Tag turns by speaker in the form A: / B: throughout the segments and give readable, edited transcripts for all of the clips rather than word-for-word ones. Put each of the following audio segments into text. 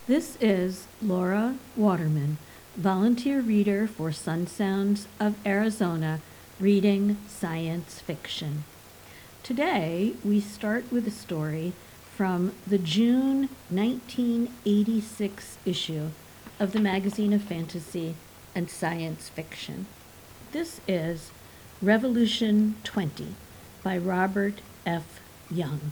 A: This is Laura Waterman, volunteer reader for Sun Sounds of Arizona, reading science fiction. Today, we start with a story from the June 1986 issue of the Magazine of Fantasy and Science Fiction. This is Revolution 20 by Robert F. Young.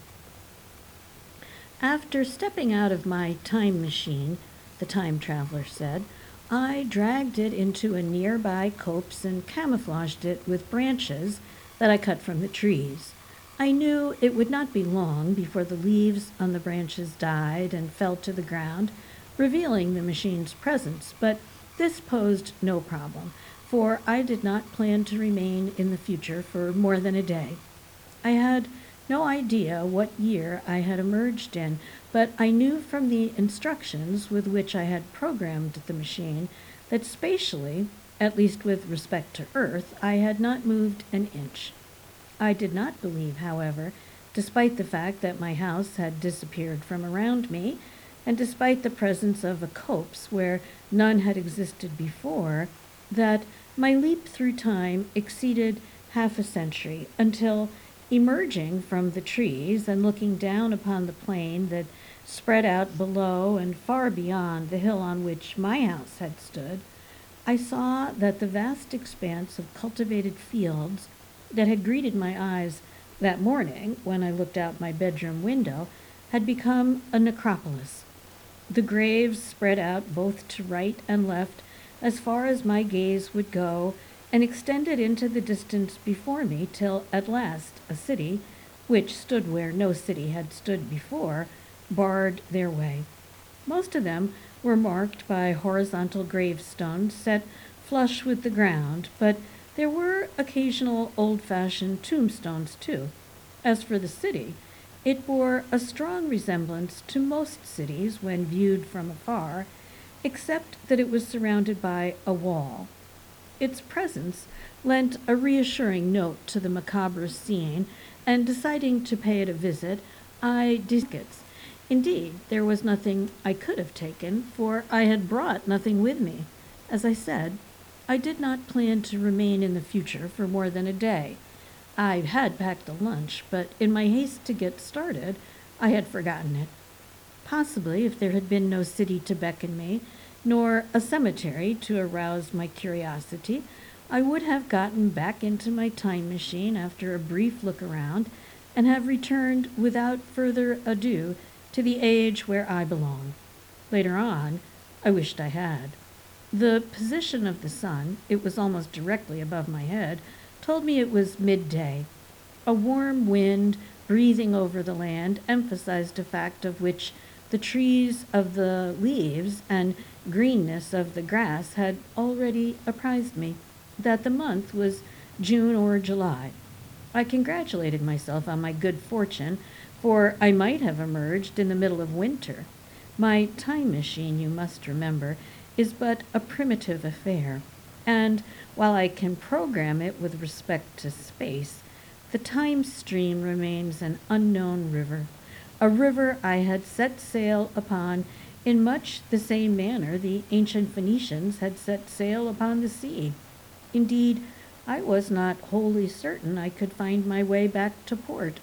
A: After stepping out of my time machine, the time traveler said, I dragged it into a nearby copse and camouflaged it with branches that I cut from the trees. I knew it would not be long before the leaves on the branches died and fell to the ground, revealing the machine's presence, but this posed no problem, for I did not plan to remain in the future for more than a day. I had no idea what year I had emerged in, but I knew from the instructions with which I had programmed the machine that spatially, at least with respect to Earth, I had not moved an inch. I did not believe, however, despite the fact that my house had disappeared from around me, and despite the presence of a copse where none had existed before, that my leap through time exceeded half a century until, emerging from the trees and looking down upon the plain that spread out below and far beyond the hill on which my house had stood, I saw that the vast expanse of cultivated fields that had greeted my eyes that morning when I looked out my bedroom window had become a necropolis. The graves spread out both to right and left as far as my gaze would go, and extended into the distance before me till at last a city, which stood where no city had stood before, barred their way. Most of them were marked by horizontal gravestones set flush with the ground, but there were occasional old-fashioned tombstones too. As for the city, it bore a strong resemblance to most cities when viewed from afar, except that it was surrounded by a wall. Its presence lent a reassuring note to the macabre scene, and deciding to pay it a visit, I tickets. Indeed, there was nothing I could have taken, for I had brought nothing with me. As I said, I did not plan to remain in the future for more than a day. I had packed a lunch, but in my haste to get started, I had forgotten it. Possibly, if there had been no city to beckon me, nor a cemetery to arouse my curiosity, I would have gotten back into my time machine after a brief look around, and have returned without further ado to the age where I belong. Later on, I wished I had. The position of the sun, it was almost directly above my head, told me it was midday. A warm wind breathing over the land emphasized a fact of which the trees of the leaves and greenness of the grass had already apprised me, that the month was June or July. I congratulated myself on my good fortune, for I might have emerged in the middle of winter. My time machine, you must remember, is but a primitive affair, and while I can program it with respect to space, the time stream remains an unknown river, a river I had set sail upon in much the same manner the ancient Phoenicians had set sail upon the sea. Indeed, I was not wholly certain I could find my way back to port.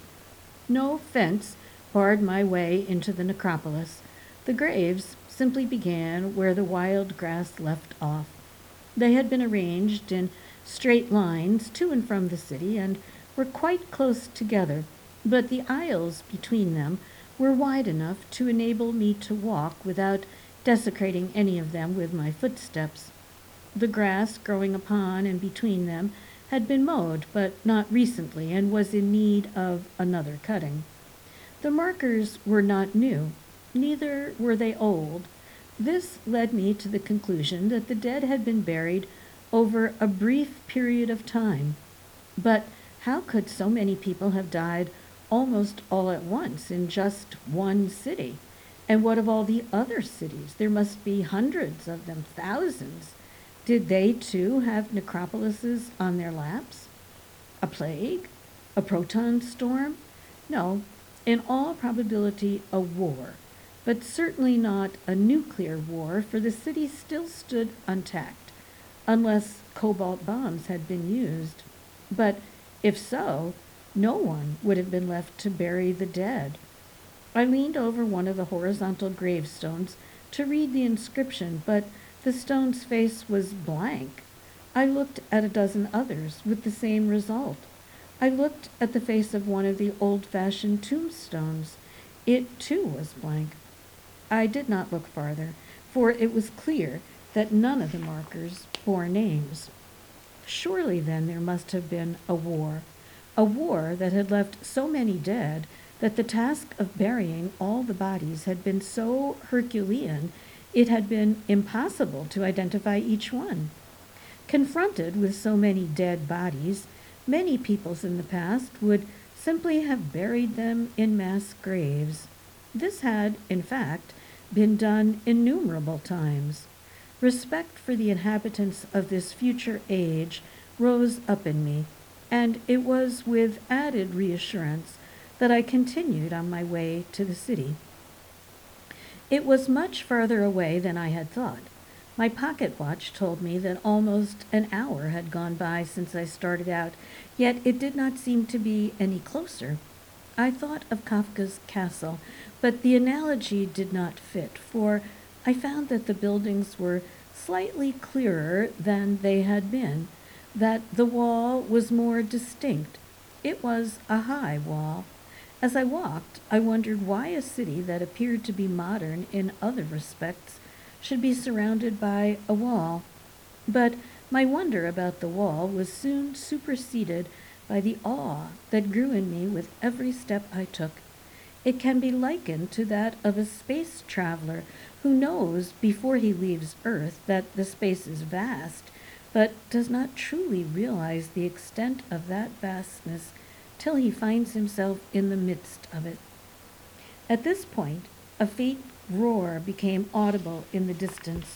A: No fence barred my way into the necropolis. The graves simply began where the wild grass left off. They had been arranged in straight lines to and from the city, and were quite close together, but the aisles between them were wide enough to enable me to walk without desecrating any of them with my footsteps. The grass growing upon and between them had been mowed, but not recently, and was in need of another cutting. The markers were not new, neither were they old. This led me to the conclusion that the dead had been buried over a brief period of time. But how could so many people have died almost all at once in just one city? And what of all the other cities? There must be hundreds of them, thousands. Did they too have necropolises on their laps? A plague? A proton storm? No, in all probability a war. but certainly not a nuclear war, for the city still stood intact, unless cobalt bombs had been used. But if so, no one would have been left to bury the dead. I leaned over one of the horizontal gravestones to read the inscription, but the stone's face was blank. I looked at a dozen others with the same result. I looked at the face of one of the old-fashioned tombstones. It, too, was blank. I did not look farther, for it was clear that none of the markers bore names. Surely, then, there must have been a war that had left so many dead that the task of burying all the bodies had been so Herculean it had been impossible to identify each one. Confronted with so many dead bodies, many peoples in the past would simply have buried them in mass graves. This had, in fact, been done innumerable times. Respect for the inhabitants of this future age rose up in me, and it was with added reassurance that I continued on my way to the city. It was much farther away than I had thought. My pocket watch told me that almost an hour had gone by since I started out, yet it did not seem to be any closer. I thought of Kafka's castle, but the analogy did not fit, for I found that the buildings were slightly clearer than they had been, that the wall was more distinct. It was a high wall. As I walked, I wondered why a city that appeared to be modern in other respects should be surrounded by a wall. But my wonder about the wall was soon superseded by the awe that grew in me with every step I took. It can be likened to that of a space traveler who knows before he leaves Earth that the space is vast, but does not truly realize the extent of that vastness till he finds himself in the midst of it. At this point, a faint roar became audible in the distance.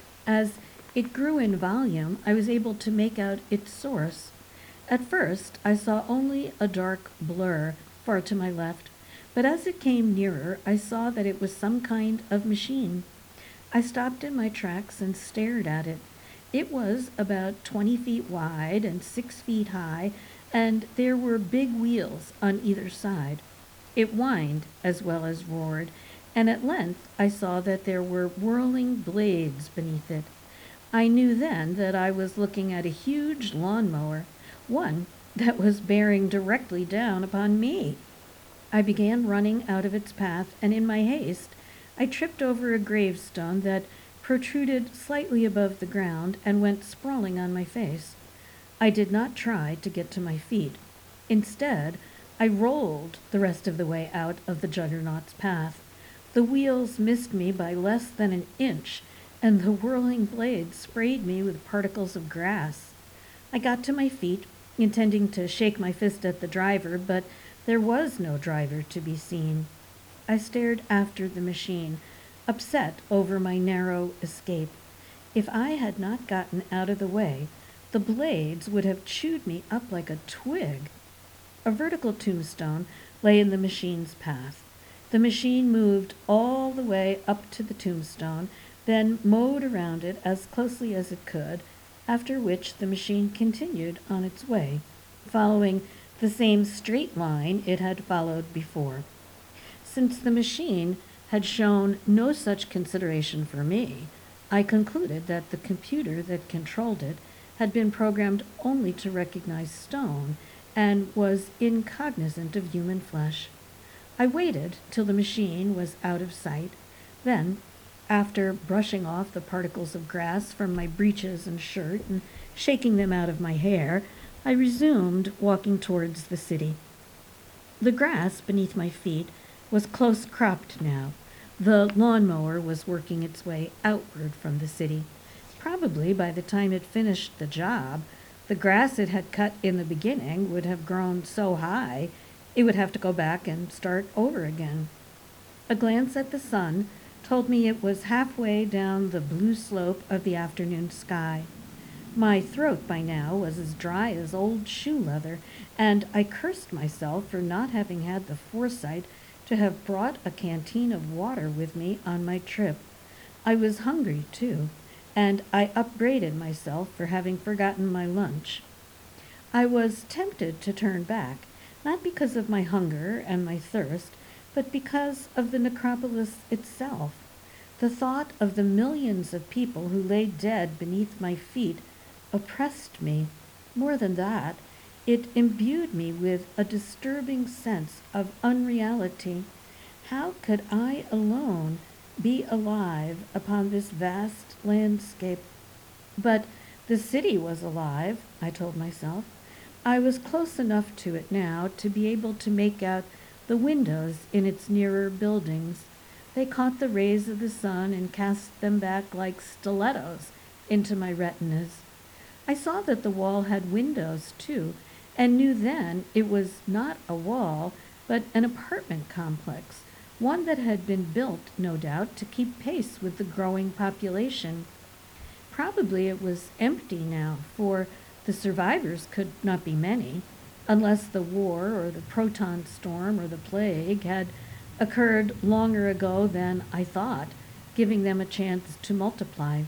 A: As it grew in volume, I was able to make out its source. At first, I saw only a dark blur far to my left, but as it came nearer, I saw that it was some kind of machine. I stopped in my tracks and stared at it. It was about 20 feet wide and 6 feet high, and there were big wheels on either side. It whined as well as roared, and at length I saw that there were whirling blades beneath it. I knew then that I was looking at a huge lawnmower, one that was bearing directly down upon me. I began running out of its path, and in my haste I tripped over a gravestone that protruded slightly above the ground and went sprawling on my face. I did not try to get to my feet. Instead, I rolled the rest of the way out of the juggernaut's path. The wheels missed me by less than an inch, and the whirling blades sprayed me with particles of grass. I got to my feet, intending to shake my fist at the driver, but there was no driver to be seen. I stared after the machine, upset over my narrow escape. If I had not gotten out of the way, the blades would have chewed me up like a twig. A vertical tombstone lay in the machine's path. The machine moved all the way up to the tombstone, then mowed around it as closely as it could, after which the machine continued on its way, following the same straight line it had followed before. Since the machine had shown no such consideration for me, I concluded that the computer that controlled it had been programmed only to recognize stone and was incognizant of human flesh. I waited till the machine was out of sight. Then, after brushing off the particles of grass from my breeches and shirt and shaking them out of my hair, I resumed walking towards the city. The grass beneath my feet was close cropped now. The lawnmower was working its way outward from the city. Probably by the time it finished the job, the grass it had cut in the beginning would have grown so high it would have to go back and start over again. A glance at the sun told me it was halfway down the blue slope of the afternoon sky. My throat by now was as dry as old shoe leather, and I cursed myself for not having had the foresight to have brought a canteen of water with me on my trip. I was hungry, too, and I upbraided myself for having forgotten my lunch. I was tempted to turn back, not because of my hunger and my thirst, but because of the necropolis itself. The thought of the millions of people who lay dead beneath my feet oppressed me. More than that, it imbued me with a disturbing sense of unreality. How could I alone be alive upon this vast landscape? But the city was alive, I told myself. I was close enough to it now to be able to make out the windows in its nearer buildings. They caught the rays of the sun and cast them back like stilettos into my retinas. I saw that the wall had windows, too, and knew then it was not a wall, but an apartment complex, one that had been built, no doubt, to keep pace with the growing population. Probably it was empty now, for the survivors could not be many, unless the war or the proton storm or the plague had occurred longer ago than I thought, giving them a chance to multiply.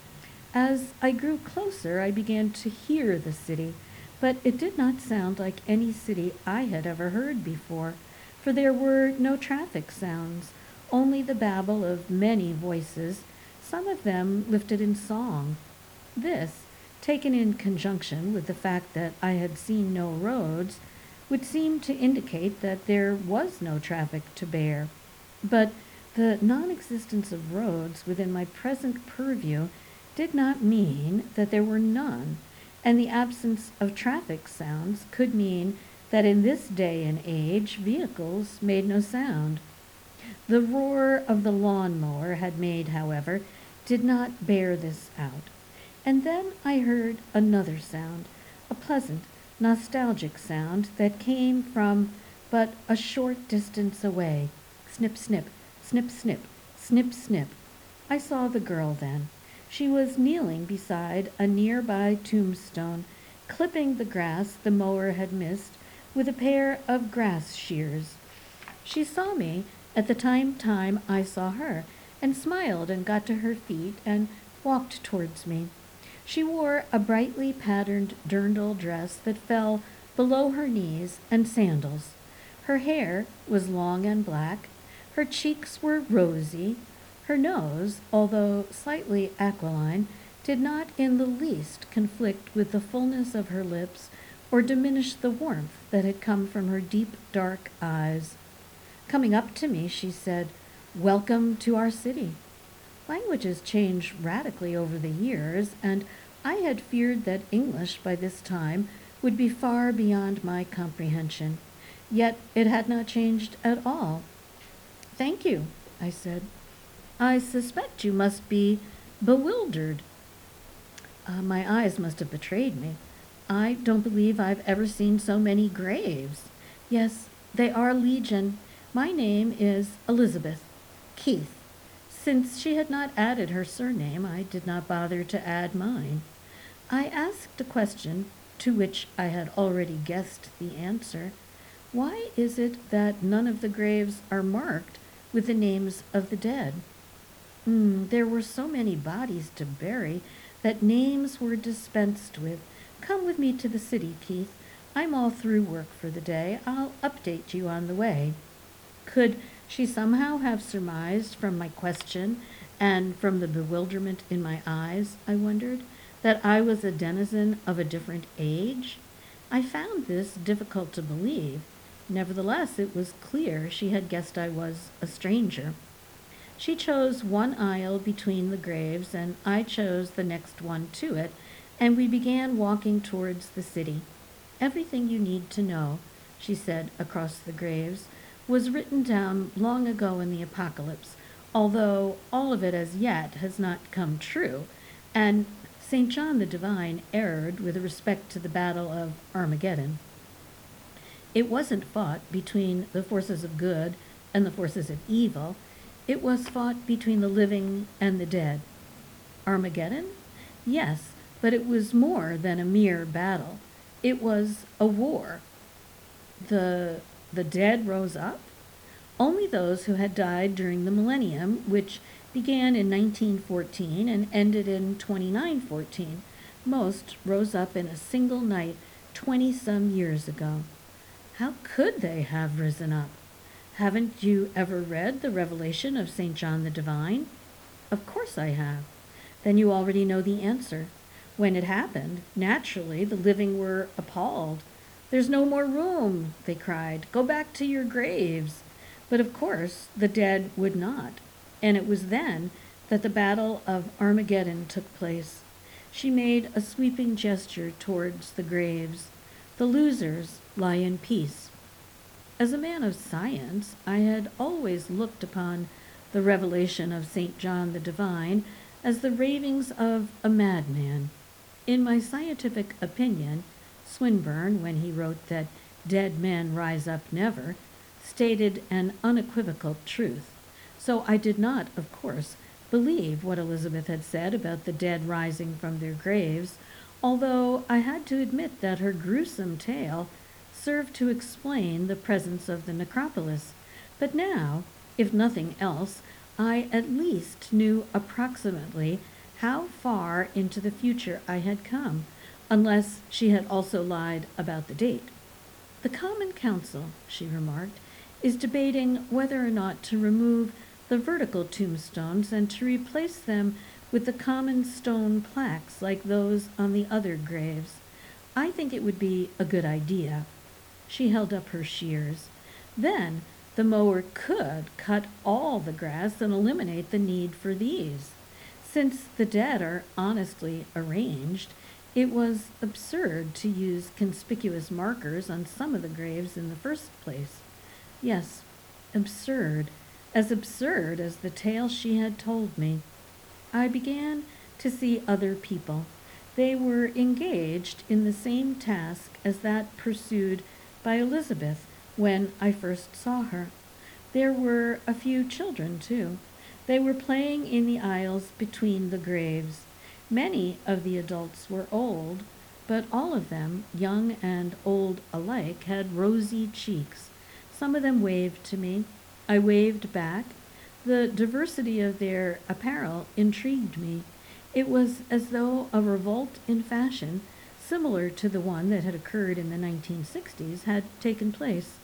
A: As I grew closer, I began to hear the city, but it did not sound like any city I had ever heard before, for there were no traffic sounds, only the babble of many voices, some of them lifted in song. This, taken in conjunction with the fact that I had seen no roads, would seem to indicate that there was no traffic to bear. But the non-existence of roads within my present purview did not mean that there were none, and the absence of traffic sounds could mean that in this day and age vehicles made no sound. The roar of the lawn-mower had made, however, did not bear this out. And then I heard another sound, a pleasant, nostalgic sound that came from but a short distance away. Snip, snip, snip, snip, snip, snip. I saw the girl then. She was kneeling beside a nearby tombstone, clipping the grass the mower had missed with a pair of grass shears. She saw me at the time I saw her, and smiled and got to her feet and walked towards me. She wore a brightly patterned dirndl dress that fell below her knees and sandals. Her hair was long and black. Her cheeks were rosy. Her nose, although slightly aquiline, did not in the least conflict with the fullness of her lips or diminish the warmth that had come from her deep, dark eyes. Coming up to me, she said, "Welcome to our city." Languages change radically over the years, and I had feared that English by this time would be far beyond my comprehension. Yet it had not changed at all. "Thank you," I said. "I suspect you must be bewildered." My eyes must have betrayed me. "I don't believe I've ever seen so many graves." "Yes, they are legion. My name is Elizabeth Keith." Since she had not added her surname, I did not bother to add mine. I asked a question to which I had already guessed the answer. Why is it that none of the graves are marked with the names of the dead? There were so many bodies to bury that names were dispensed with. Come with me to the city, Keith. I'm all through work for the day. I'll update you on the way. Could she somehow have surmised from my question and from the bewilderment in my eyes, I wondered, that I was a denizen of a different age? I found this difficult to believe. Nevertheless, it was clear she had guessed I was a stranger. She chose one aisle between the graves, and I chose the next one to it, and we began walking towards the city. "Everything you need to know," she said across the graves, "was written down long ago in the Apocalypse, although all of it as yet has not come true, and St. John the Divine erred with respect to the Battle of Armageddon. It wasn't fought between the forces of good and the forces of evil. It was fought between the living and the dead." Armageddon? Yes, but it was more than a mere battle. It was a war. The dead rose up? Only those who had died during the millennium, which began in 1914 and ended in 2914. Most rose up in a single night 20-some years ago. How could they have risen up? Haven't you ever read the Revelation of St. John the Divine? Of course I have. Then you already know the answer. When it happened, naturally, the living were appalled. There's no more room, they cried. Go back to your graves. But of course, the dead would not. And it was then that the Battle of Armageddon took place. She made a sweeping gesture towards the graves. The losers lie in peace. As a man of science, I had always looked upon the revelation of St. John the Divine as the ravings of a madman. In my scientific opinion, Swinburne, when he wrote that dead men rise up never, stated an unequivocal truth. So I did not, of course, believe what Elizabeth had said about the dead rising from their graves, although I had to admit that her gruesome tale served to explain the presence of the necropolis. But now, if nothing else, I at least knew approximately how far into the future I had come, unless she had also lied about the date. The Common Council, she remarked, is debating whether or not to remove the vertical tombstones and to replace them with the common stone plaques like those on the other graves. I think it would be a good idea. She held up her shears. Then the mower could cut all the grass and eliminate the need for these. Since the dead are honestly arranged, it was absurd to use conspicuous markers on some of the graves in the first place. Yes, absurd as the tale she had told me. I began to see other people. They were engaged in the same task as that pursued by Elizabeth when I first saw her. There were a few children, too. They were playing in the aisles between the graves. Many of the adults were old, but all of them, young and old alike, had rosy cheeks. Some of them waved to me. I waved back. The diversity of their apparel intrigued me. It was as though a revolt in fashion, similar to the one that had occurred in the 1960s, had taken place.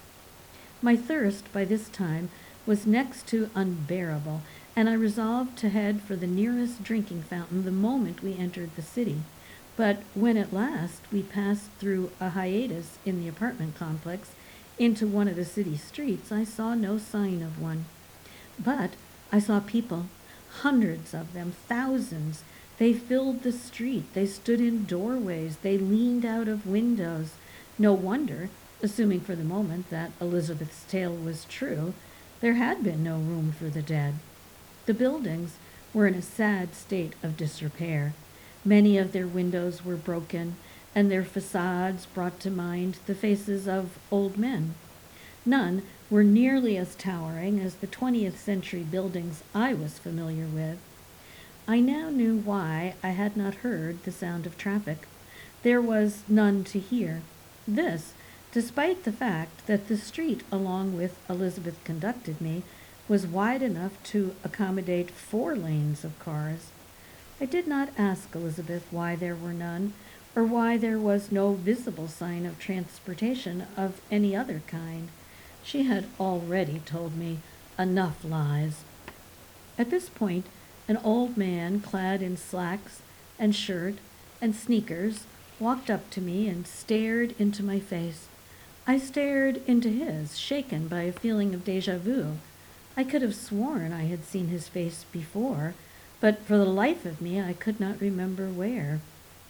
A: My thirst by this time was next to unbearable, and I resolved to head for the nearest drinking fountain the moment we entered the city. But when at last we passed through a hiatus in the apartment complex into one of the city streets, I saw no sign of one. But I saw people, hundreds of them, thousands. They filled the street. They stood in doorways. They leaned out of windows. No wonder, assuming for the moment that Elizabeth's tale was true, there had been no room for the dead. The buildings were in a sad state of disrepair. Many of their windows were broken, and their facades brought to mind the faces of old men. None were nearly as towering as the 20th century buildings I was familiar with. I now knew why I had not heard the sound of traffic. There was none to hear. This, despite the fact that the street along which Elizabeth conducted me was wide enough to accommodate 4 lanes of cars. I did not ask Elizabeth why there were none, or why there was no visible sign of transportation of any other kind. She had already told me enough lies. At this point, an old man clad in slacks and shirt and sneakers walked up to me and stared into my face. I stared into his, shaken by a feeling of déjà vu. I could have sworn I had seen his face before, but for the life of me I could not remember where.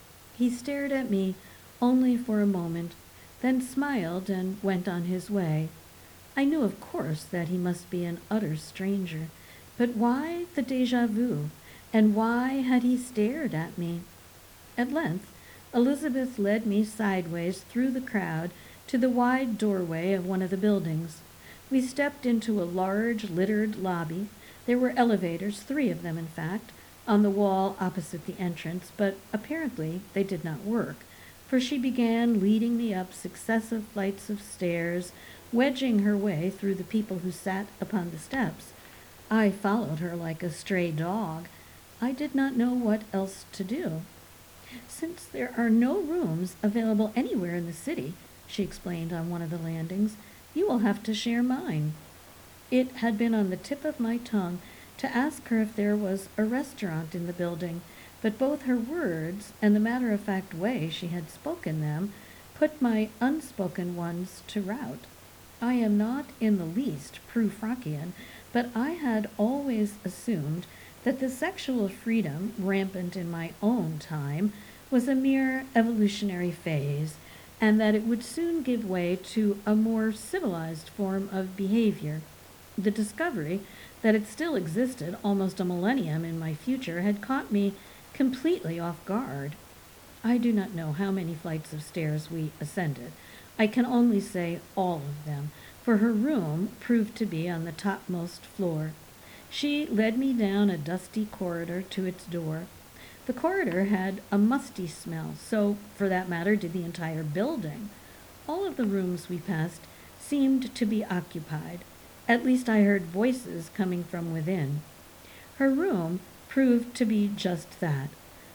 A: He stared at me only for a moment, then smiled and went on his way. I knew, of course, that he must be an utter stranger, but why the déjà vu, and why had he stared at me? At length, Elizabeth led me sideways through the crowd to the wide doorway of one of the buildings. We stepped into a large, littered lobby. There were elevators, 3 of them in fact, on the wall opposite the entrance, but apparently they did not work, for she began leading me up successive flights of stairs, wedging her way through the people who sat upon the steps. I followed her like a stray dog. I did not know what else to do. Since there are no rooms available anywhere in the city, she explained on one of the landings, you will have to share mine. It had been on the tip of my tongue to ask her if there was a restaurant in the building, but both her words and the matter-of-fact way she had spoken them put my unspoken ones to rout. I am not in the least Prufrockian, but I had always assumed that the sexual freedom rampant in my own time was a mere evolutionary phase, and that it would soon give way to a more civilized form of behavior. The discovery that it still existed almost a millennium in my future had caught me completely off guard. I do not know how many flights of stairs we ascended. I can only say all of them, for her room proved to be on the topmost floor. She led me down a dusty corridor to its door. The corridor had a musty smell, so, for that matter, did the entire building. All of the rooms we passed seemed to be occupied. At least I heard voices coming from within. Her room proved to be just that.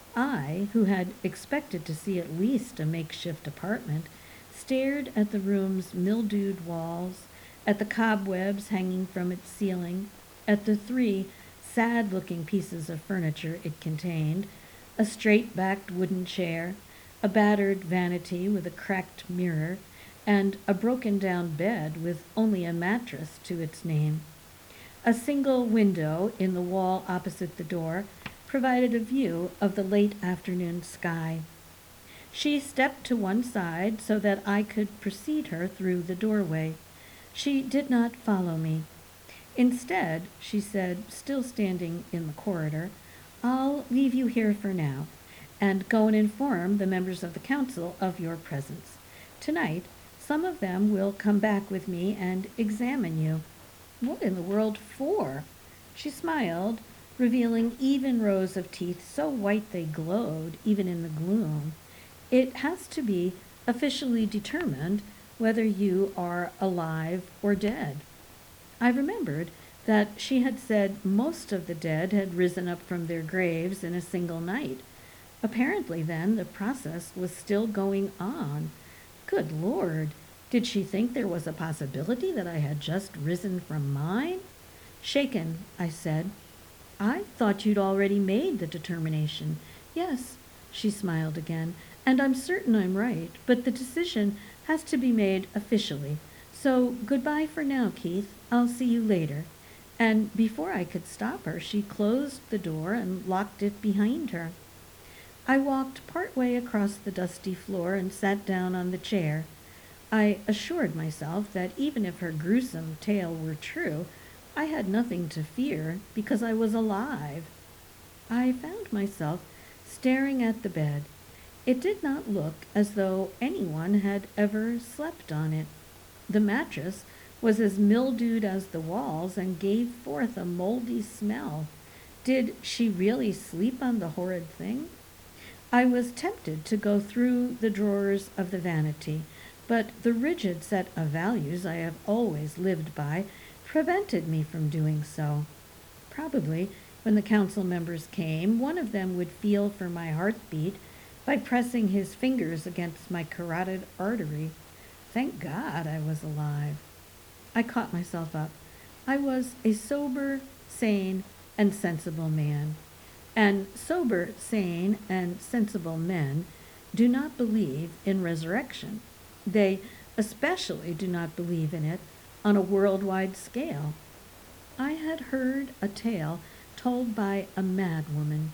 A: I, who had expected to see at least a makeshift apartment, stared at the room's mildewed walls, at the cobwebs hanging from its ceiling, at the 3 sad-looking pieces of furniture it contained, a straight-backed wooden chair, a battered vanity with a cracked mirror, and a broken-down bed with only a mattress to its name. A single window in the wall opposite the door provided a view of the late afternoon sky. She stepped to one side so that I could precede her through the doorway. She did not follow me. Instead, she said, still standing in the corridor, I'll leave you here for now, and go and inform the members of the council of your presence. Tonight, some of them will come back with me and examine you. What in the world for? She smiled, revealing even rows of teeth so white they glowed, even in the gloom. It has to be officially determined whether you are alive or dead. I remembered that she had said most of the dead had risen up from their graves in a single night. Apparently, then, the process was still going on. Good Lord, did she think there was a possibility that I had just risen from mine? Shaken, I said, I thought you'd already made the determination. Yes, she smiled again, and I'm certain I'm right, but the decision has to be made officially. So goodbye for now, Keith. I'll see you later. And before I could stop her, she closed the door and locked it behind her. I walked part way across the dusty floor and sat down on the chair. I assured myself that even if her gruesome tale were true, I had nothing to fear because I was alive. I found myself staring at the bed. It did not look as though anyone had ever slept on it. The mattress was as mildewed as the walls and gave forth a moldy smell. Did she really sleep on the horrid thing? I was tempted to go through the drawers of the vanity, but the rigid set of values I have always lived by prevented me from doing so. Probably, when the council members came, one of them would feel for my heartbeat by pressing his fingers against my carotid artery. Thank God I was alive. I caught myself up. I was a sober, sane, and sensible man. And sober, sane, and sensible men do not believe in resurrection. They especially do not believe in it on a worldwide scale. I had heard a tale told by a madwoman.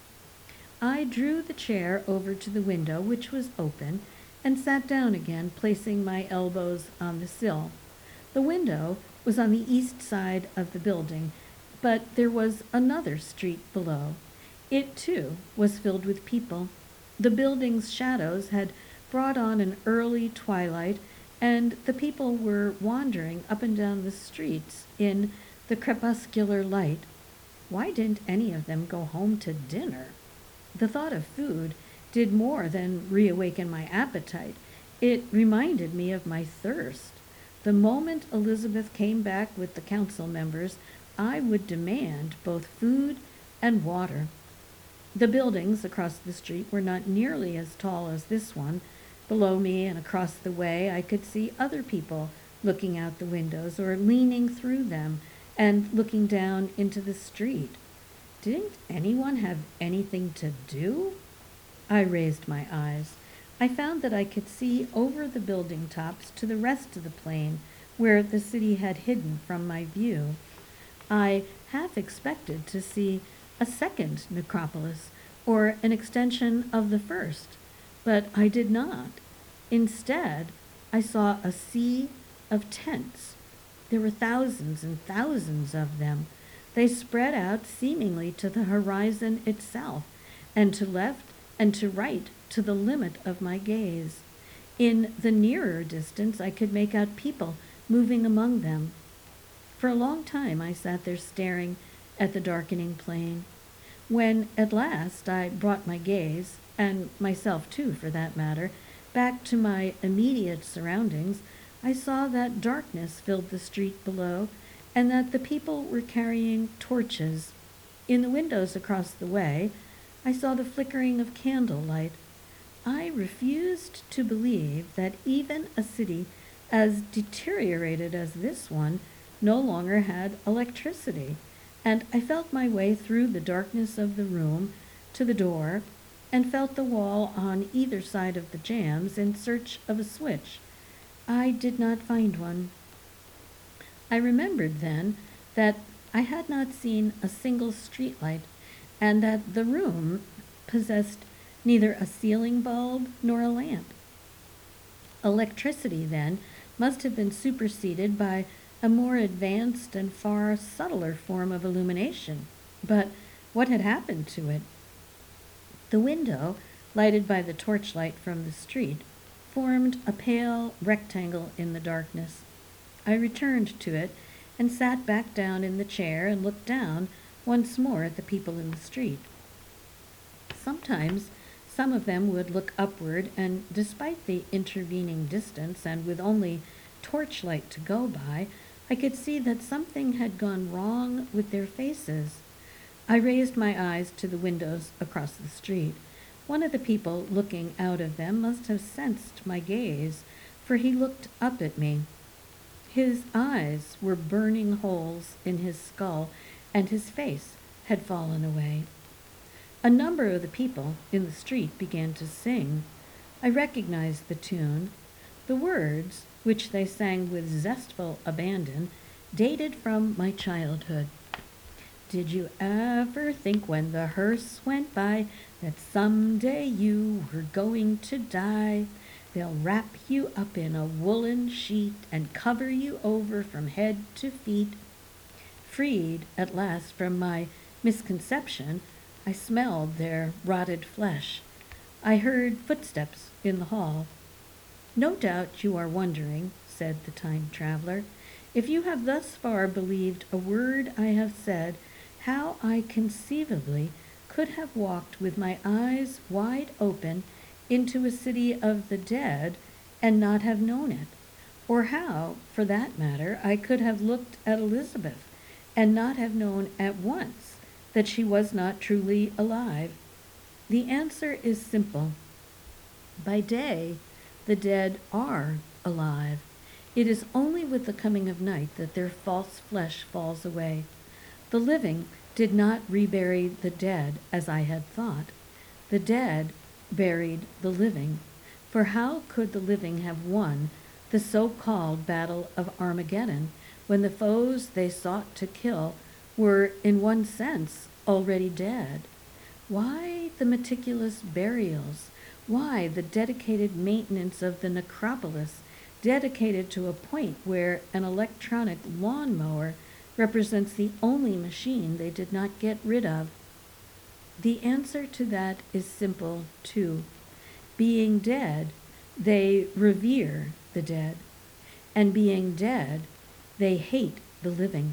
A: I drew the chair over to the window, which was open, and sat down again, placing my elbows on the sill. The window was on the east side of the building, but there was another street below. It, too, was filled with people. The building's shadows had brought on an early twilight, and the people were wandering up and down the streets in the crepuscular light. Why didn't any of them go home to dinner? The thought of food did more than reawaken my appetite. It reminded me of my thirst. The moment Elizabeth came back with the council members, I would demand both food and water. The buildings across the street were not nearly as tall as this one. Below me and across the way, I could see other people looking out the windows or leaning through them and looking down into the street. Didn't anyone have anything to do? I raised my eyes. I found that I could see over the building tops to the rest of the plain where the city had hidden from my view. I half expected to see a second necropolis or an extension of the first, but I did not. Instead, I saw a sea of tents. There were thousands and thousands of them. They spread out seemingly to the horizon itself, and to left and to right to the limit of my gaze. In the nearer distance, I could make out people moving among them. For a long time, I sat there staring at the darkening plain. When at last I brought my gaze, and myself too for that matter, back to my immediate surroundings, I saw that darkness filled the street below, and that the people were carrying torches. In the windows across the way, I saw the flickering of candlelight. I refused to believe that even a city as deteriorated as this one no longer had electricity, and I felt my way through the darkness of the room to the door and felt the wall on either side of the jambs in search of a switch. I did not find one. I remembered then that I had not seen a single streetlight, and that the room possessed neither a ceiling bulb nor a lamp. Electricity, then, must have been superseded by a more advanced and far subtler form of illumination. But what had happened to it? The window, lighted by the torchlight from the street, formed a pale rectangle in the darkness. I returned to it and sat back down in the chair and looked down once more at the people in the street. Sometimes some of them would look upward, and despite the intervening distance and with only torchlight to go by, I could see that something had gone wrong with their faces. I raised my eyes to the windows across the street. One of the people looking out of them must have sensed my gaze, for he looked up at me. His eyes were burning holes in his skull, and his face had fallen away. A number of the people in the street began to sing. I recognized the tune. The words, which they sang with zestful abandon, dated from my childhood. Did you ever think when the hearse went by that someday you were going to die? They'll wrap you up in a woolen sheet and cover you over from head to feet. Freed at last from my misconception, I smelled their rotted flesh. I heard footsteps in the hall. No doubt you are wondering, said the time traveler, if you have thus far believed a word I have said, how I conceivably could have walked with my eyes wide open into a city of the dead and not have known it, or how, for that matter, I could have looked at Elizabeth and not have known at once that she was not truly alive. The answer is simple. By day, the dead are alive. It is only with the coming of night that their false flesh falls away. The living did not rebury the dead as I had thought. The dead buried the living. For how could the living have won the so-called Battle of Armageddon when the foes they sought to kill were, in one sense, already dead? Why the meticulous burials? Why the dedicated maintenance of the necropolis, dedicated to a point where an electronic lawnmower represents the only machine they did not get rid of? The answer to that is simple, too. Being dead, they revere the dead, and being dead, they hate the living.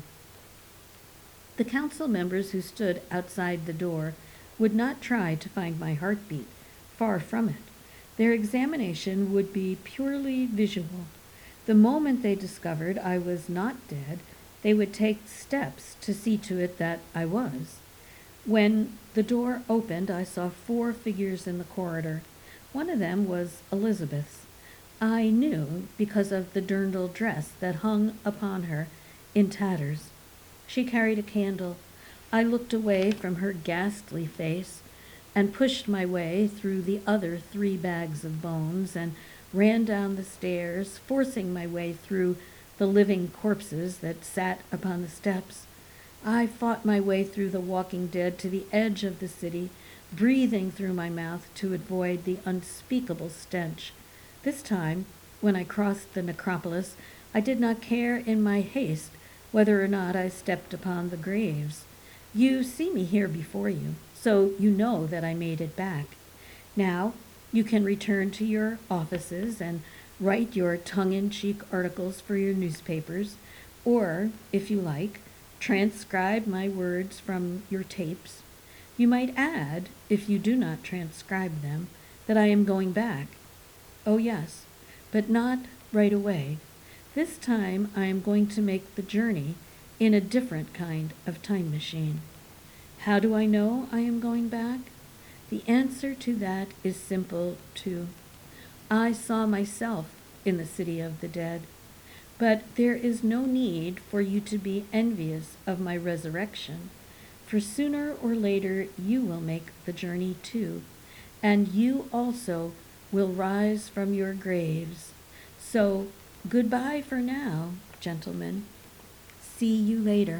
A: The council members who stood outside the door would not try to find my heartbeat. Far from it. Their examination would be purely visual. The moment they discovered I was not dead, they would take steps to see to it that I was. When the door opened, I saw 4 figures in the corridor. One of them was Elizabeth's. I knew because of the dirndl dress that hung upon her in tatters. She carried a candle. I looked away from her ghastly face and pushed my way through the other 3 bags of bones and ran down the stairs, forcing my way through the living corpses that sat upon the steps. I fought my way through the walking dead to the edge of the city, breathing through my mouth to avoid the unspeakable stench. This time, when I crossed the necropolis, I did not care in my haste whether or not I stepped upon the graves. You see me here before you, so you know that I made it back. Now, you can return to your offices and write your tongue-in-cheek articles for your newspapers, or, if you like, transcribe my words from your tapes. You might add, if you do not transcribe them, that I am going back. Oh yes, but not right away. This time I am going to make the journey in a different kind of time machine. How do I know I am going back? The answer to that is simple too. I saw myself in the city of the dead. But there is no need for you to be envious of my resurrection, for sooner or later you will make the journey too, and you also will rise from your graves. So goodbye for now, gentlemen. See you later.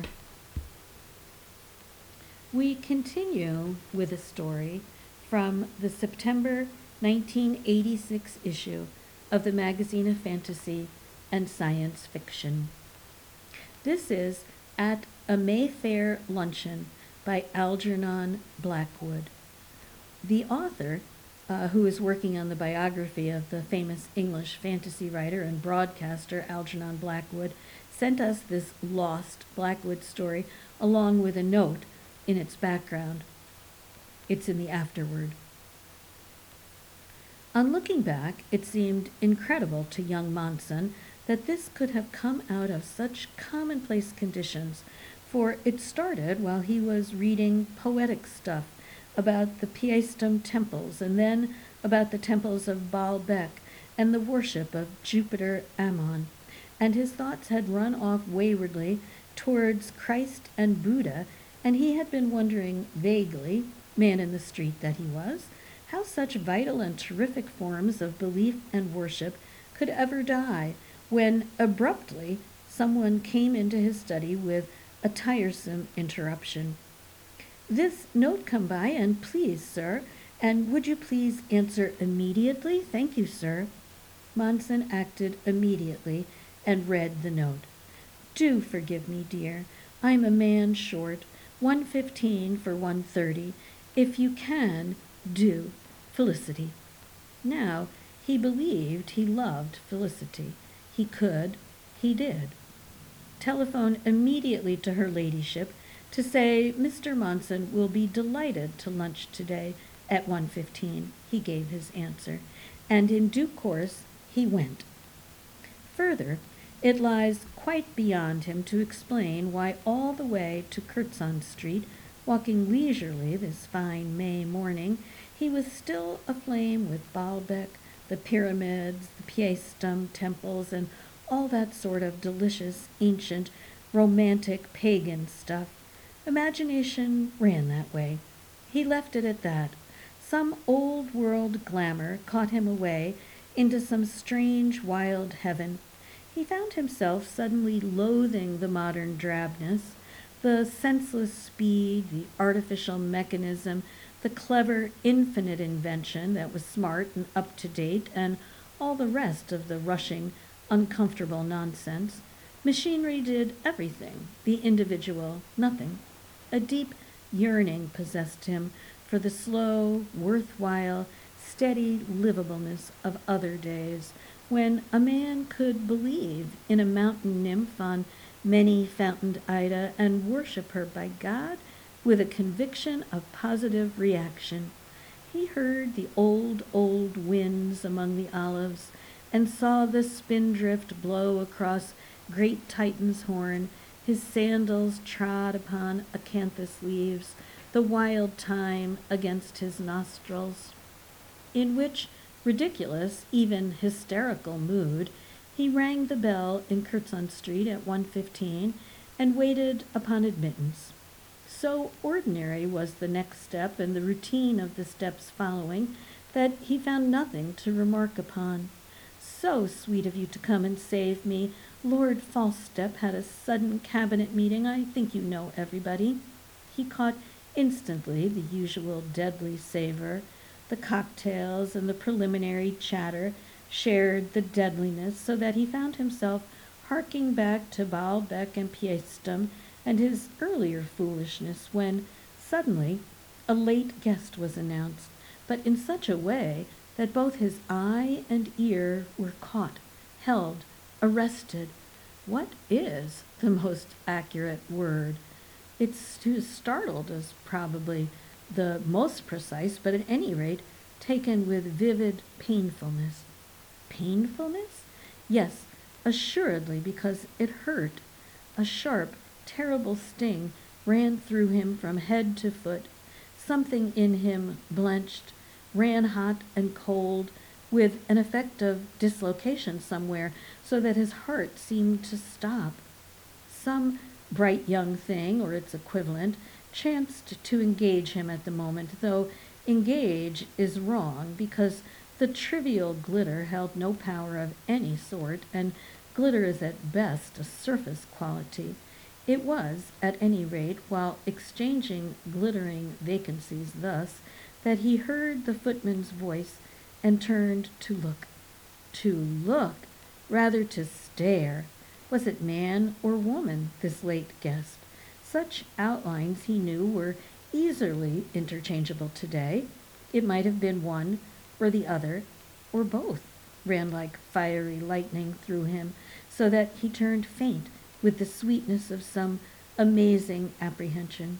A: We continue with a story from the September 1986 issue of the Magazine of Fantasy and Science Fiction. This is At a Mayfair Luncheon by Algernon Blackwood. The author, who is working on the biography of the famous English fantasy writer and broadcaster Algernon Blackwood, sent us this lost Blackwood story along with a note in its background. It's in the afterword. On looking back, it seemed incredible to young Monson that this could have come out of such commonplace conditions, for it started while he was reading poetic stuff about the Paestum temples and then about the temples of Baalbek and the worship of Jupiter Ammon, and his thoughts had run off waywardly towards Christ and Buddha, and he had been wondering vaguely, man in the street that he was, how such vital and terrific forms of belief and worship could ever die, when abruptly someone came into his study with a tiresome interruption. "This note come by, and please, sir, and would you please answer immediately? Thank you, sir." Monson acted immediately and read the note. "Do forgive me, dear. I'm a man short, 1:15 for 1:30. If you can, do. Felicity." Now, he believed he loved Felicity. He could, he did. Telephone immediately to her ladyship to say Mr. Monson will be delighted to lunch today at 1:15. He gave his answer, and in due course he went. Further, it lies quite beyond him to explain why all the way to Curzon Street, walking leisurely this fine May morning, he was still aflame with Baalbek, the pyramids, the Paestum temples, and all that sort of delicious, ancient, romantic, pagan stuff. Imagination ran that way. He left it at that. Some old-world glamour caught him away into some strange, wild heaven. He found himself suddenly loathing the modern drabness, the senseless speed, the artificial mechanism, the clever, infinite invention that was smart and up-to-date, and all the rest of the rushing, uncomfortable nonsense. Machinery did everything, the individual nothing. A deep yearning possessed him for the slow, worthwhile, steady livableness of other days, when a man could believe in a mountain nymph on many-fountained Ida and worship her, by God, with a conviction of positive reaction. He heard the old winds among the olives, and saw the spindrift blow across great Titan's horn, his sandals trod upon acanthus leaves, the wild thyme against his nostrils, in which ridiculous, even hysterical mood, he rang the bell in Curzon Street at 1:15 and waited upon admittance. So ordinary was the next step and the routine of the steps following that he found nothing to remark upon. So sweet of you to come and save me. Lord Falstep had a sudden cabinet meeting. I think you know everybody. He caught instantly the usual deadly savor. The cocktails and the preliminary chatter shared the deadliness, so that he found himself harking back to Baalbec and Paestum and his earlier foolishness when, suddenly, a late guest was announced, but in such a way that both his eye and ear were caught, held, arrested. What is the most accurate word? It's too startled is probably the most precise, but at any rate, taken with vivid painfulness. Painfulness? Yes, assuredly, because it hurt. A sharp, terrible sting ran through him from head to foot. Something in him blenched, ran hot and cold, with an effect of dislocation somewhere, so that his heart seemed to stop. Some bright young thing, or its equivalent, chanced to engage him at the moment, though engage is wrong, because the trivial glitter held no power of any sort, and glitter is at best a surface quality. It was, at any rate, while exchanging glittering vacancies thus, that he heard the footman's voice and turned to look. To look, rather to stare. Was it man or woman, this late guest? Such outlines, he knew, were easily interchangeable today. It might have been one or the other, or both, ran like fiery lightning through him, so that he turned faint with the sweetness of some amazing apprehension.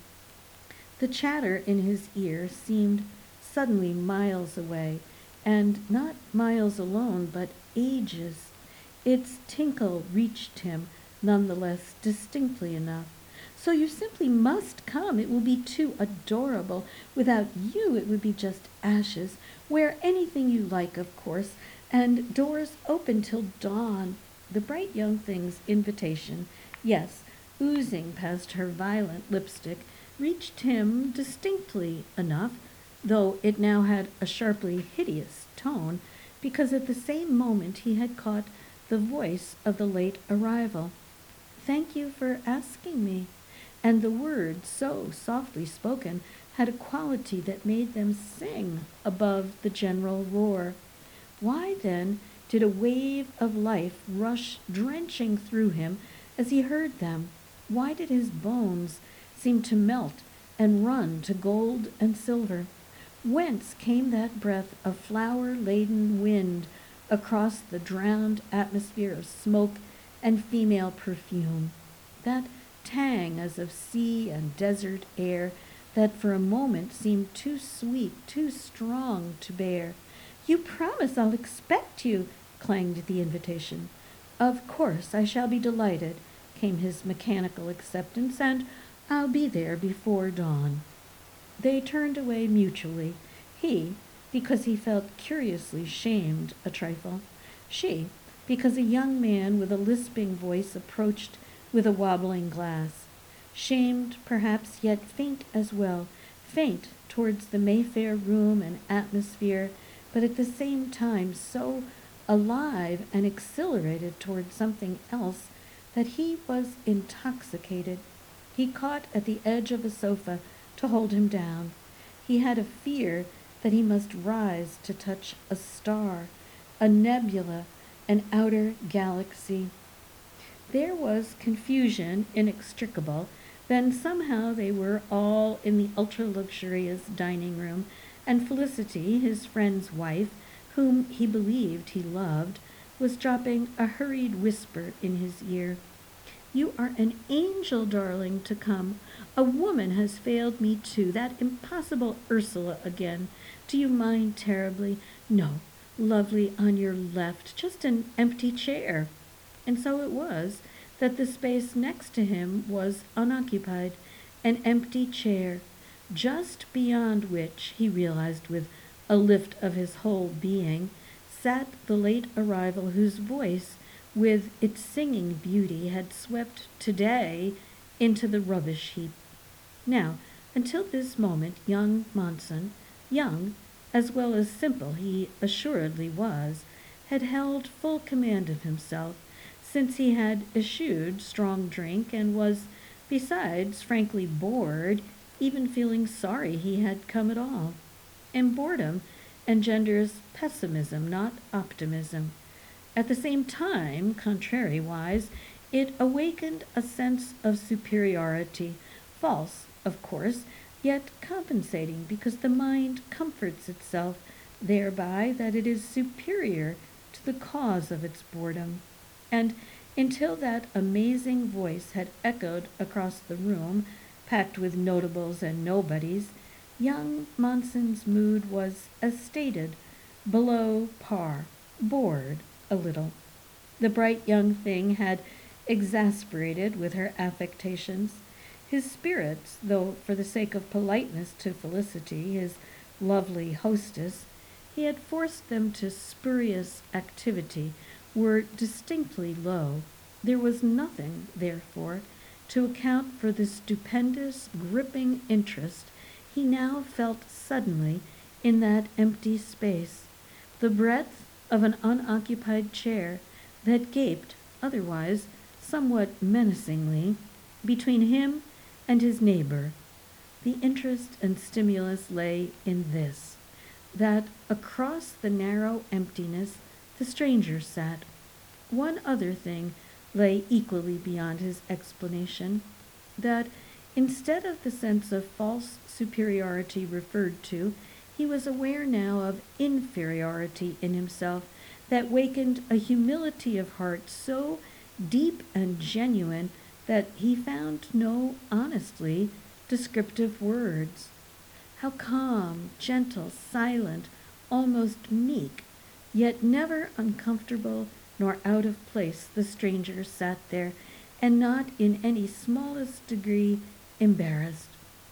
A: The chatter in his ear seemed suddenly miles away, and not miles alone, but ages. Its tinkle reached him none the less distinctly enough. So you simply must come. It will be too adorable. Without you, it would be just ashes. Wear anything you like, of course, and doors open till dawn. The bright young thing's invitation, yes, oozing past her violet lipstick, reached him distinctly enough, though it now had a sharply hideous tone, because at the same moment he had caught the voice of the late arrival. "Thank you for asking me." And the words, so softly spoken, had a quality that made them sing above the general roar. Why, then, did a wave of life rush drenching through him as he heard them? Why did his bones seem to melt and run to gold and silver? Whence came that breath of flower-laden wind across the drowned atmosphere of smoke and female perfume? That tang as of sea and desert air that for a moment seemed too sweet, too strong to bear. "You promise I'll expect you," clanged the invitation. "Of course, I shall be delighted," came his mechanical acceptance, "and I'll be there before dawn." They turned away mutually, he because he felt curiously shamed a trifle, she because a young man with a lisping voice approached with a wobbling glass. Shamed, perhaps, yet faint as well, faint towards the Mayfair room and atmosphere, but at the same time so alive and exhilarated towards something else that he was intoxicated. He caught at the edge of a sofa to hold him down. He had a fear that he must rise to touch a star, a nebula, an outer galaxy. There was confusion inextricable. Then somehow they were all in the ultra-luxurious dining-room, and Felicity, his friend's wife, whom he believed he loved, was dropping a hurried whisper in his ear. "You are an angel, darling, to come. A woman has failed me too, that impossible Ursula again. Do you mind terribly? No, Lovely on your left, just an empty chair. And so it was that the space next to him was unoccupied, an empty chair, just beyond which, he realized with a lift of his whole being, sat the late arrival whose voice, with its singing beauty, had swept today into the rubbish heap. Now, until this moment, young Monson, young as well as simple he assuredly was, had held full command of himself, since he had eschewed strong drink and was, besides, frankly bored, even feeling sorry he had come at all. And boredom engenders pessimism, not optimism. At the same time, contrariwise, it awakened a sense of superiority, false, of course, yet compensating, because the mind comforts itself thereby that it is superior to the cause of its boredom. And until that amazing voice had echoed across the room, packed with notables and nobodies, young Monson's mood was as stated, below par, bored a little. The bright young thing had exasperated with her affectations. His spirits, though for the sake of politeness to Felicity, his lovely hostess, he had forced them to spurious activity, were distinctly low. There was nothing, therefore, to account for the stupendous, gripping interest he now felt suddenly in that empty space, the breadth of an unoccupied chair that gaped, otherwise somewhat menacingly, between him and his neighbor. The interest and stimulus lay in this, that across the narrow emptiness the stranger sat. One other thing lay equally beyond his explanation, that instead of the sense of false superiority referred to, he was aware now of inferiority in himself that wakened a humility of heart so deep and genuine that he found no honestly descriptive words. How calm, gentle, silent, almost meek, yet never uncomfortable nor out of place the stranger sat there, and not in any smallest degree embarrassed.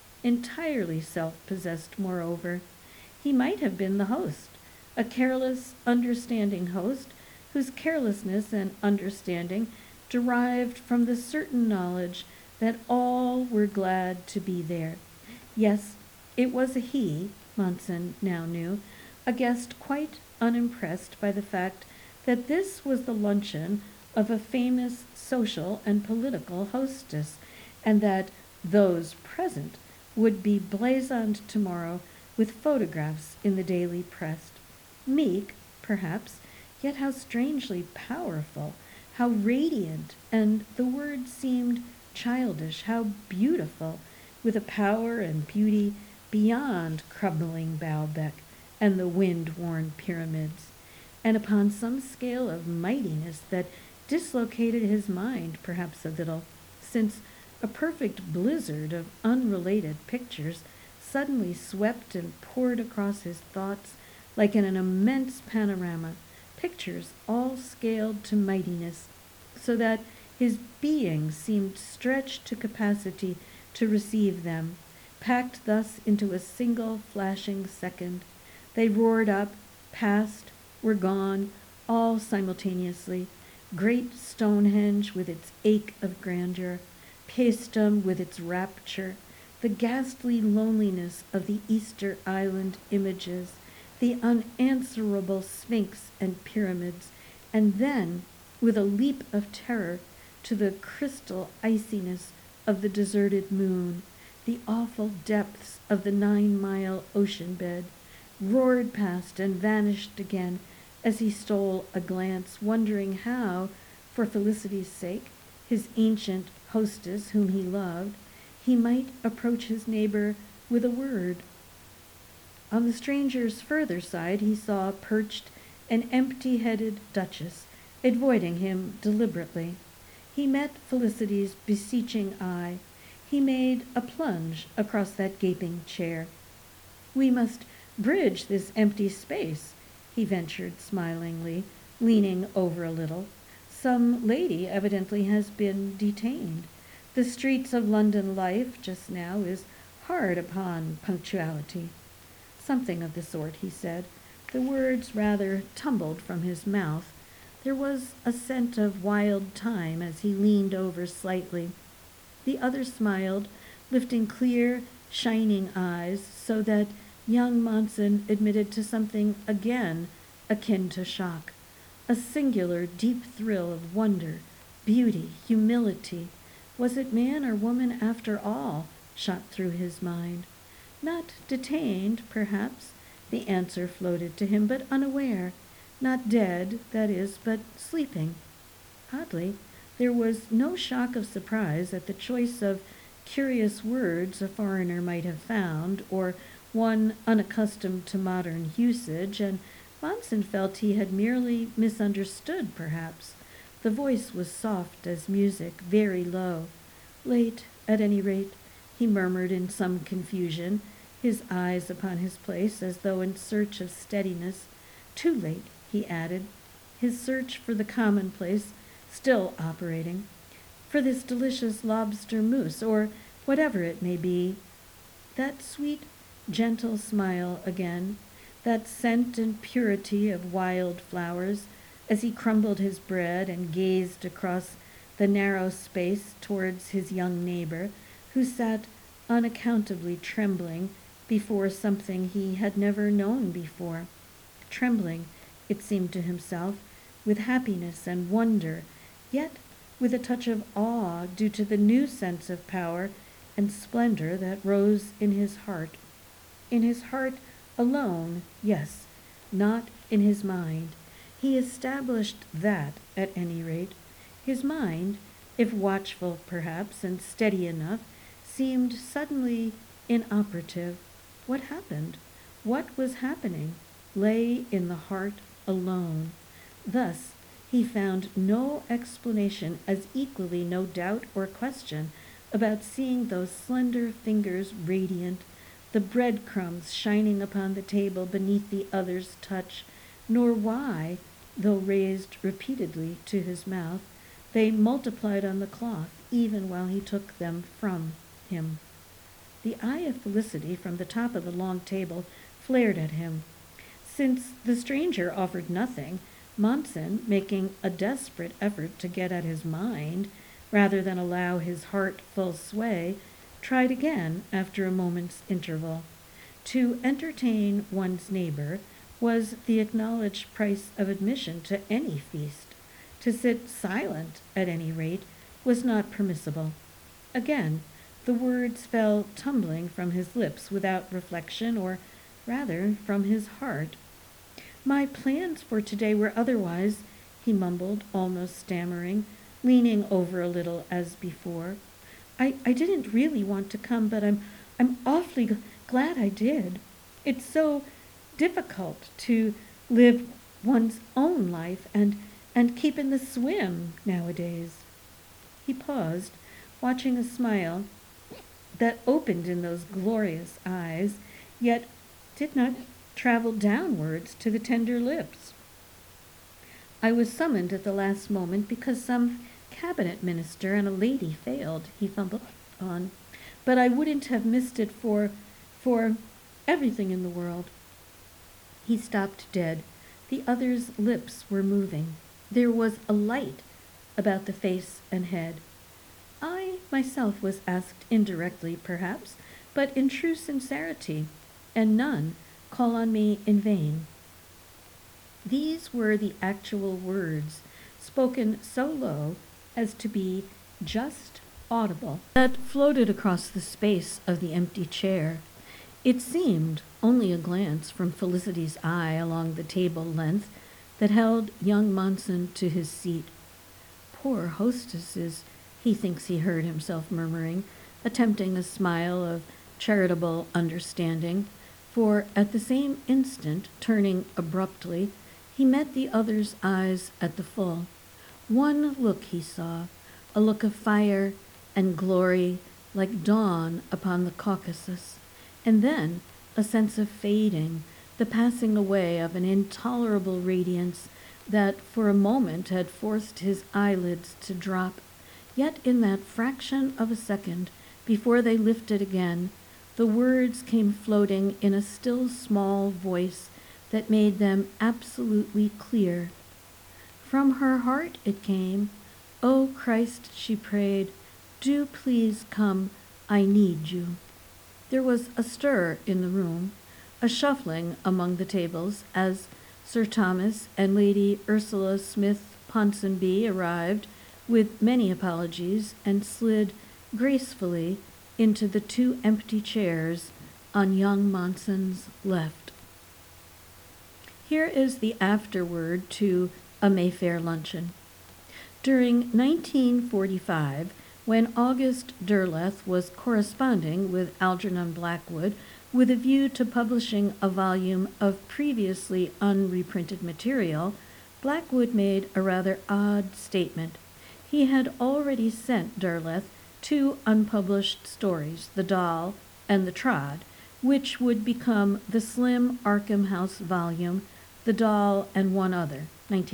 A: Entirely self-possessed, moreover. He might have been the host, a careless, understanding host, whose carelessness and understanding derived from the certain knowledge that all were glad to be there. Yes, it was a he, Monson now knew, a guest quite unimpressed by the fact that this was the luncheon of a famous social and political hostess, and that those present would be blazoned tomorrow with photographs in the daily press. Meek, perhaps, yet how strangely powerful, how radiant, and the word seemed childish, how beautiful, with a power and beauty beyond crumbling Baalbec and the wind-worn pyramids, and upon some scale of mightiness that dislocated his mind perhaps a little, since a perfect blizzard of unrelated pictures suddenly swept and poured across his thoughts like in an immense panorama, pictures all scaled to mightiness, so that his being seemed stretched to capacity to receive them, packed thus into a single flashing second. They roared up, passed, were gone, all simultaneously. Great Stonehenge with its ache of grandeur, Paestum with its rapture, the ghastly loneliness of the Easter Island images, the unanswerable Sphinx and pyramids, and then, with a leap of terror, to the crystal iciness of the deserted moon, the awful depths of the 9-mile ocean bed, roared past and vanished again as he stole a glance, wondering how, for Felicity's sake, his ancient hostess whom he loved, he might approach his neighbor with a word. On the stranger's further side he saw perched an empty-headed duchess, avoiding him deliberately. He met Felicity's beseeching eye. He made a plunge across that gaping chair. "We must bridge this empty space," he ventured smilingly, leaning over a little. Some lady evidently has been detained. The streets of London life just now is hard upon punctuality. Something of the sort, he said. The words rather tumbled from his mouth. There was a scent of wild thyme as he leaned over slightly. The other smiled, lifting clear, shining eyes, so that young Monson admitted to something again akin to shock. A singular, deep thrill of wonder, beauty, humility. Was it man or woman after all? Shot through his mind. Not detained, perhaps, the answer floated to him, but unaware. Not dead, that is, but sleeping. Oddly, there was no shock of surprise at the choice of curious words a foreigner might have found, or one unaccustomed to modern usage, and Monson felt he had merely misunderstood, perhaps. The voice was soft as music, very low. Late, at any rate, he murmured in some confusion, his eyes upon his place as though in search of steadiness. Too late, he added, his search for the commonplace still operating, for this delicious lobster mousse, or whatever it may be. That sweet, gentle smile again, that scent and purity of wild flowers, as he crumbled his bread and gazed across the narrow space towards his young neighbor, who sat unaccountably trembling before something he had never known before. Trembling, it seemed to himself, with happiness and wonder, yet with a touch of awe due to the new sense of power and splendor that rose in his heart. In his heart alone, yes, not in his mind. He established that, at any rate. His mind, if watchful perhaps and steady enough, seemed suddenly inoperative. What happened? What was happening? Lay in the heart alone. Thus, he found no explanation, as equally no doubt or question, about seeing those slender fingers radiant, the breadcrumbs shining upon the table beneath the other's touch, nor why, though raised repeatedly to his mouth, they multiplied on the cloth even while he took them from him. The eye of Felicity from the top of the long table flared at him. Since the stranger offered nothing, Monson, making a desperate effort to get at his mind, rather than allow his heart full sway, tried again after a moment's interval. To entertain one's neighbor was the acknowledged price of admission to any feast. To sit silent, at any rate, was not permissible. Again, the words fell tumbling from his lips without reflection, or rather from his heart. My plans for today were otherwise, he mumbled, almost stammering, leaning over a little as before. I didn't really want to come, but I'm awfully glad I did. It's so difficult to live one's own life and keep in the swim nowadays. He paused, watching a smile that opened in those glorious eyes, yet did not travel downwards to the tender lips. I was summoned at the last moment because some cabinet minister and a lady failed, he fumbled on, but I wouldn't have missed it for everything in the world. He stopped dead. The other's lips were moving. There was a light about the face and head. I myself was asked indirectly, perhaps, but in true sincerity, and none call on me in vain. These were the actual words, spoken so low as to be just audible, that floated across the space of the empty chair. It seemed only a glance from Felicity's eye along the table length that held young Monson to his seat. Poor hostesses, he thinks he heard himself murmuring, attempting a smile of charitable understanding, for at the same instant, turning abruptly, he met the other's eyes at the full. One look he saw, a look of fire and glory like dawn upon the Caucasus, and then a sense of fading, the passing away of an intolerable radiance that for a moment had forced his eyelids to drop. Yet in that fraction of a second, before they lifted again, the words came floating in a still small voice that made them absolutely clear. From her heart it came. "O Christ," she prayed, "do please come. I need you." There was a stir in the room, a shuffling among the tables as Sir Thomas and Lady Ursula Smith Ponsonby arrived with many apologies and slid gracefully into the two empty chairs on young Monson's left. Here is the afterword to A Mayfair Luncheon. During 1945, when August Derleth was corresponding with Algernon Blackwood with a view to publishing a volume of previously unreprinted material, Blackwood made a rather odd statement. He had already sent Derleth two unpublished stories, The Doll and The Trod, which would become the slim Arkham House volume, The Doll and One Other,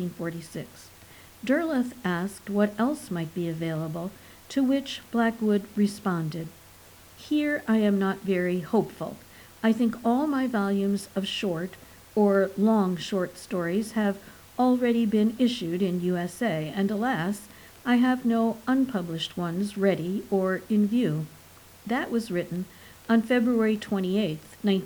A: 1946. Derleth asked what else might be available, to which Blackwood responded, "Here I am not very hopeful. I think all my volumes of short or long short stories have already been issued in USA, and alas, I have no unpublished ones ready or in view." That was written on February 28,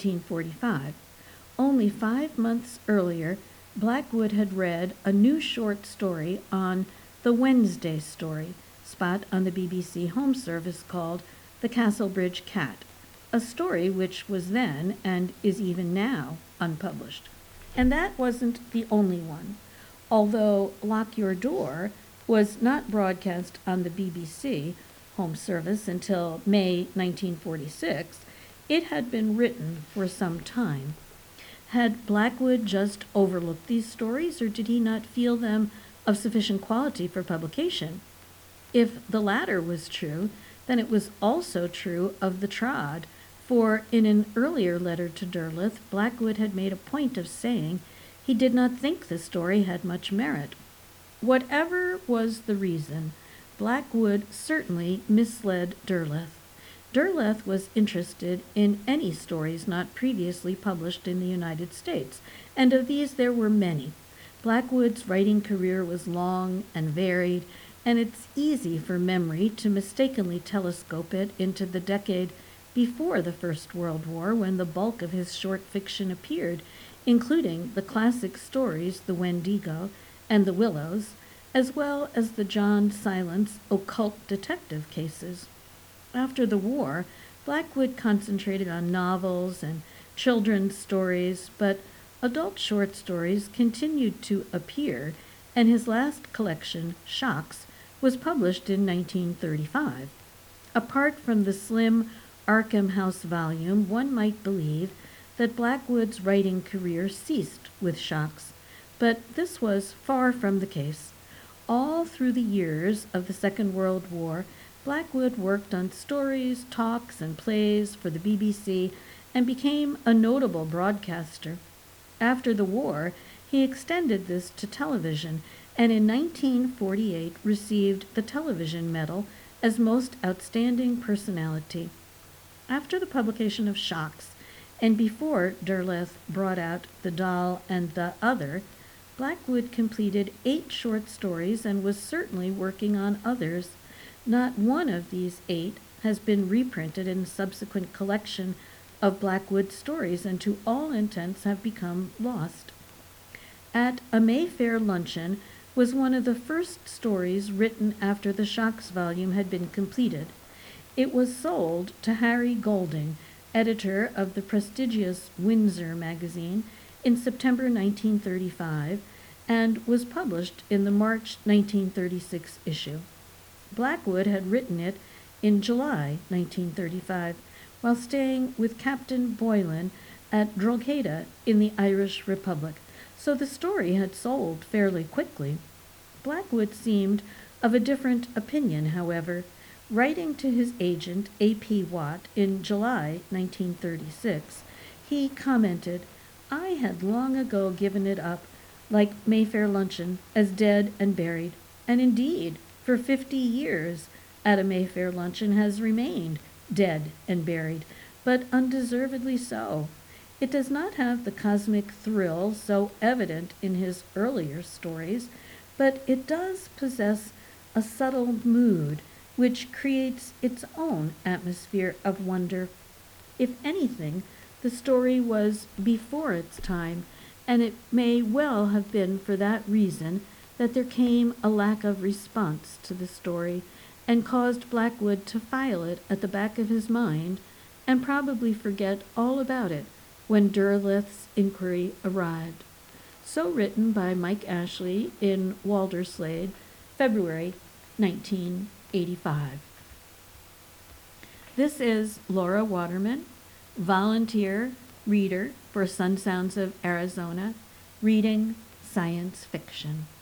A: 1945. Only 5 months earlier, Blackwood had read a new short story on the Wednesday story spot on the BBC Home Service called The Castlebridge Cat, a story which was then, and is even now, unpublished. And that wasn't the only one. Although Lock Your Door was not broadcast on the BBC Home Service until May 1946, it had been written for some time. Had Blackwood just overlooked these stories, or did he not feel them of sufficient quality for publication? If the latter was true, then it was also true of The Trod, for in an earlier letter to Derleth, Blackwood had made a point of saying he did not think the story had much merit. Whatever was the reason, Blackwood certainly misled Derleth. Derleth was interested in any stories not previously published in the United States, and of these there were many. Blackwood's writing career was long and varied, and it's easy for memory to mistakenly telescope it into the decade before the First World War, when the bulk of his short fiction appeared, including the classic stories The Wendigo and The Willows, as well as the John Silence occult detective cases. After the war, Blackwood concentrated on novels and children's stories, but adult short stories continued to appear, and his last collection, Shocks, was published in 1935. Apart from the slim Arkham House volume, one might believe that Blackwood's writing career ceased with Shocks, but this was far from the case. All through the years of the Second World War, Blackwood worked on stories, talks, and plays for the BBC and became a notable broadcaster. After the war, he extended this to television, and in 1948 received the Television Medal as Most Outstanding Personality. After the publication of Shocks, and before Derleth brought out The Doll and the Other, Blackwood completed 8 short stories and was certainly working on others. Not one of these 8 has been reprinted in subsequent collection of Blackwood stories, and to all intents have become lost. At A Mayfair Luncheon was one of the first stories written after the Shocks volume had been completed. It was sold to Harry Golding, editor of the prestigious Windsor magazine, in September 1935, and was published in the March 1936 issue. Blackwood had written it in July 1935, while staying with Captain Boylan at Drogheda in the Irish Republic, so the story had sold fairly quickly. Blackwood seemed of a different opinion, however. Writing to his agent, A.P. Watt, in July 1936, he commented, I had long ago given it up, like Mayfair luncheon, as dead and buried, and indeed, for 50 years, at a Mayfair luncheon has remained dead and buried, but undeservedly so. It does not have the cosmic thrill so evident in his earlier stories, but it does possess a subtle mood which creates its own atmosphere of wonder. If anything, the story was before its time, and it may well have been for that reason that there came a lack of response to the story, and caused Blackwood to file it at the back of his mind, and probably forget all about it when Derleth's inquiry arrived. So written by Mike Ashley in Walderslade, February 1985. This is Laura Waterman, volunteer reader for Sun Sounds of Arizona, reading science fiction.